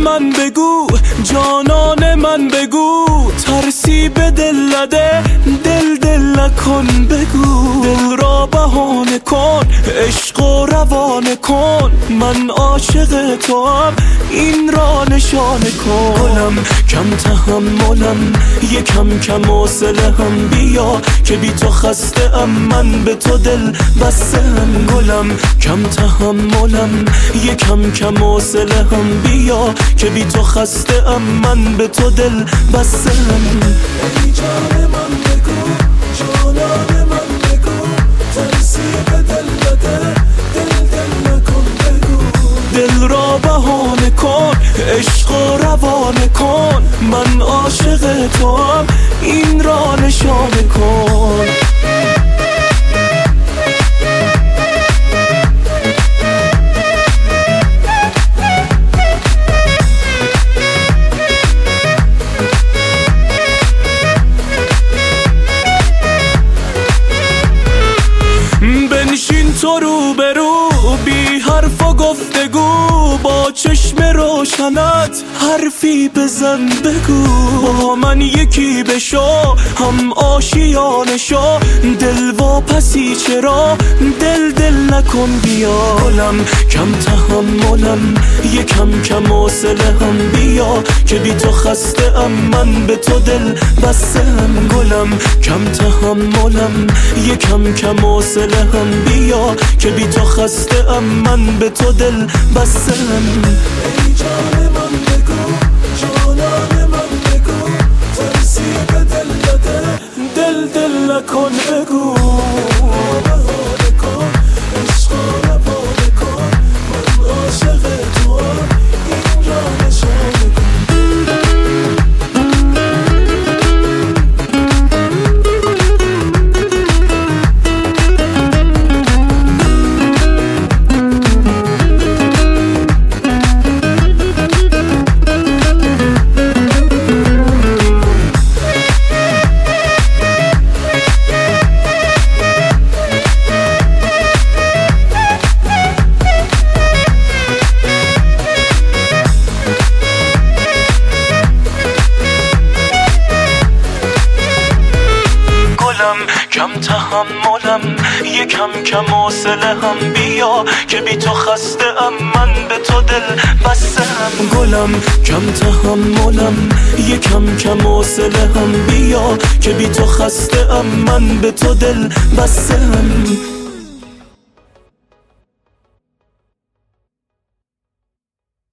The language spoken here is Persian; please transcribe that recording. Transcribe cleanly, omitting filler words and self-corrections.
من بگو، جانان من بگو، ترسی به دل نده، دل نکن بگو. دل را بهانه کن، عشق و روانه کن، من عاشق تو هم، این را نشانه کن. گلم کم تحملم، یکم کم حوصله هم، بیا که بی تو خسته ام، من به تو دل بسته ام. گلم کم تحملم، یکم کم حوصله هم، بیا که بی تو خسته ام، من به تو دل بسته ام. ای جان من بگو، جانان من بگو، ترسی به دل نده، دل نکن بگو. دل را بهانه کن، عشق و روانه کن، من عاشق تو هم، این را نشانه کن. بنشین تو رو برو، بی حرف و گفتگو، با چشم روشنت حرفی بزن بگو. با من یکی بشو، هم آشیانه شو، دل واپسی چرا، دل نکن بیا. گلم کم تحملم، یکم کم حوصله هم، بیا که بی تو خسته ام، من به تو دل بسته ام. گلم کم تحملم، یکم کم حوصله هم، بیا که بی تو خسته ام، من به تو دل بسته ام. ای جان من بگو، جانان من بگو، ترسی به دل نده، دل نکن بگو. بهانه کن، عشق و روانه کن، من عاشق تو هم، این را نشانه کن. کم تحملم، یکم کم حوصله هم، بیا که بی تو خسته ام، من به تو دل بسته ام. گلم کم تحملم، یکم کم حوصله هم، بیا که بی تو خسته ام، من به تو دل بسته ام.